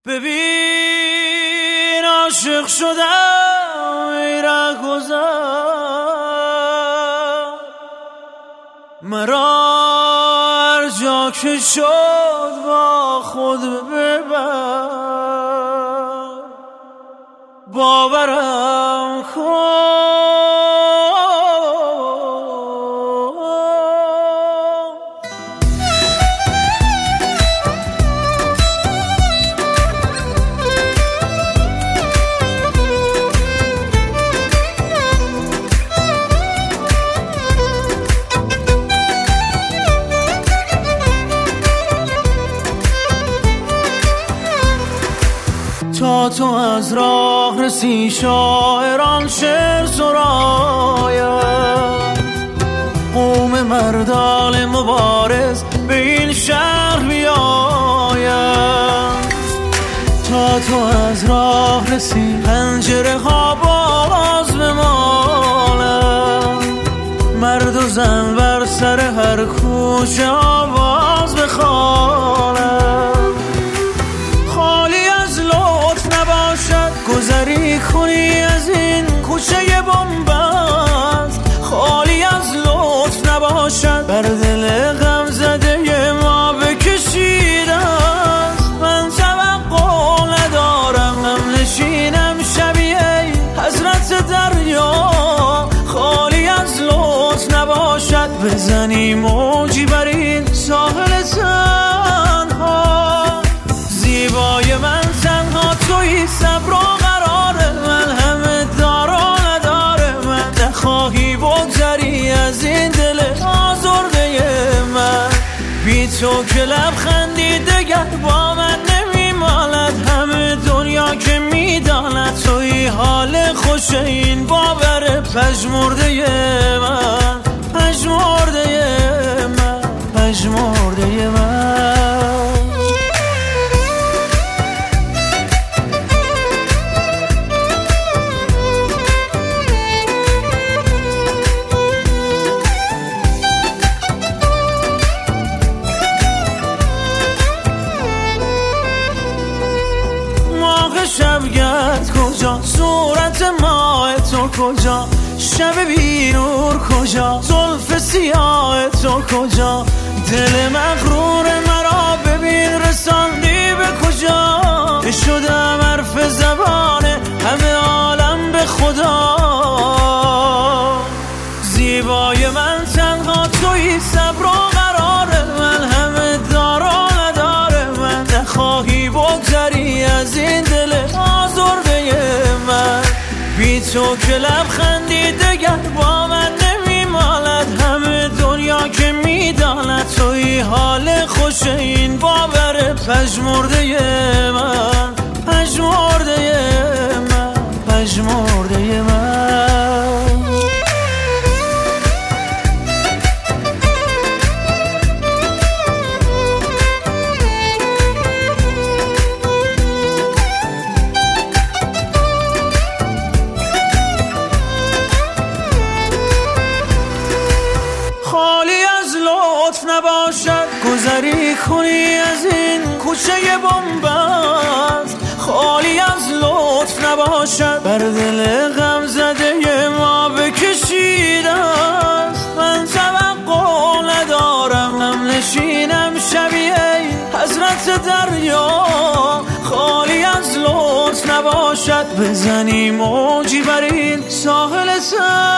ببین عاشق شدم ای رهگذر، مرا هر جا که شد با خود ببر، باورم کن تا تو از راه رسی شاعران شعر سراید، قوم مردان مبارز به این شهر بیاید. تا تو از راه رسی پنجره ها باز بمالد، مرد و زن بر سر هر کوچه آواز بخوانند. گذری کنی از این کوچه بنبست، خالی از لطف نباشد بر دل غم زده ما بکشیده است. من توقع ندارم غم نشینم شبیه حضرت دریا، خالی از لطف نباشد بزنی موجی بر این ساحل تنها. زیبای من تنها تویی، صبر و قرار من همه دار و نداره. من نخواهی بگذری از این دل آزرده من، بی تو که لبخندی دگر با من نمیماند. همه دنیا که میداند تویی حال خوش این باور پژمرده من، پژمرده من، پژمرده من. شبگرد کجا، صورت ماه تو کجا، شب بی نور کجا، زلف سیاه تو کجا. دل مغرور مرا ببین رساندی به کجا، که شدم حرف زبان همه عالم به خدا. زیبای من تنها تویی، صبر و قرار من همه دار و نداره. من نخواهی بگذری از این دل آزرده من، بی تو که لبخندی دگر با من نمیماند. همه دنیا که میداند تویی حال خوش این باور پژمرده من، پژمرده من، پژمرده من. نباشد گذری کنی از این کوچه بنبست، خالی از لطف نباشد بر دل غم زده ما بکشیده است. من توقع ندارم غم نشینم شبیه حضرت دریا، خالی از لطف نباشد بزنی موجی بر این ساحل